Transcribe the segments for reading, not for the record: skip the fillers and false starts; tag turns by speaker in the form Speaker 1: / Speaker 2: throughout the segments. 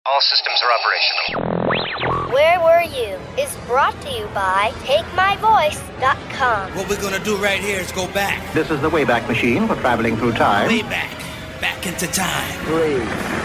Speaker 1: All systems are operational.
Speaker 2: Where Were You is brought to you by TakeMyVoice.com.
Speaker 3: What we're gonna do right here is go back.
Speaker 4: This is the Wayback Machine for traveling through time.
Speaker 3: Way back. Back into time.
Speaker 5: 3, 2, 1.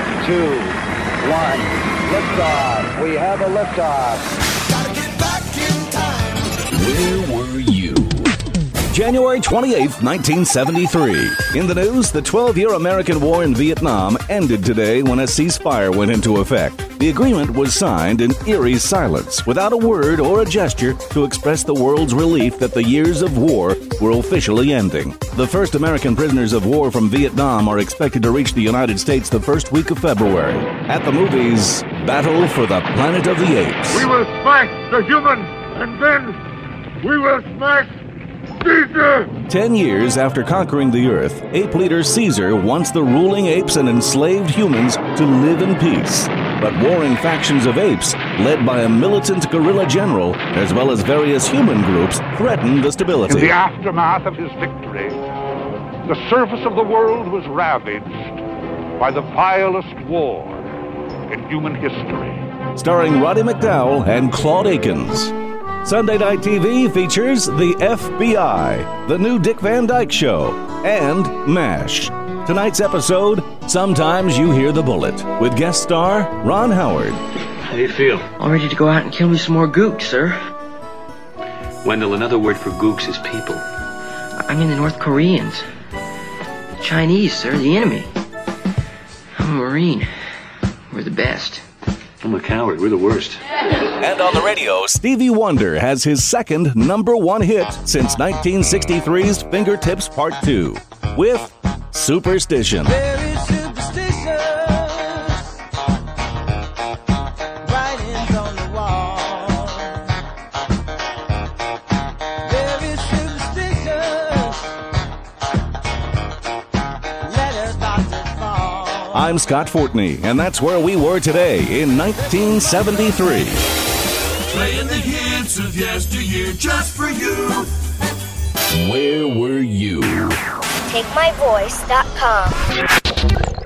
Speaker 5: Liftoff. We have a liftoff.
Speaker 3: Gotta get back in time.
Speaker 6: Where were you? January 28th, 1973. In the news, the 12-year American war in Vietnam ended today when a ceasefire went into effect. The agreement was signed in eerie silence, without a word or a gesture to express the world's relief that the years of war were officially ending. The first American prisoners of war from Vietnam are expected to reach the United States the first week of February. At the movies, Battle for the Planet of the Apes.
Speaker 7: We will smash the human, and then we will smash Caesar!
Speaker 6: 10 years after conquering the Earth, ape leader Caesar wants the ruling apes and enslaved humans to live in peace. But warring factions of apes, led by a militant guerrilla general, as well as various human groups, threaten the stability.
Speaker 7: In the aftermath of his victory, the surface of the world was ravaged by the vilest war in human history.
Speaker 6: Starring Roddy McDowall and Claude Akins. Sunday Night TV features The FBI, The New Dick Van Dyke Show, and MASH. Tonight's episode, Sometimes You Hear the Bullet, with guest star Ron Howard.
Speaker 8: How do you feel?
Speaker 9: All ready to go out and kill me some more gooks, sir.
Speaker 8: Wendell, another word for gooks is people.
Speaker 9: I mean the North Koreans. The Chinese, sir, the enemy. I'm a Marine. We're the best.
Speaker 8: I'm a coward. We're the worst.
Speaker 6: And on the radio, Stevie Wonder has his second #1 hit since 1963's Fingertips Part 2 with Superstition.
Speaker 10: Very superstitious. Writings on the wall. Very superstitious. Letters about to fall.
Speaker 6: I'm Scott Fortney, and that's where we were today in 1973.
Speaker 11: Playing the hits of yesteryear just for you.
Speaker 6: Where were you?
Speaker 2: TakeMyVoice.com.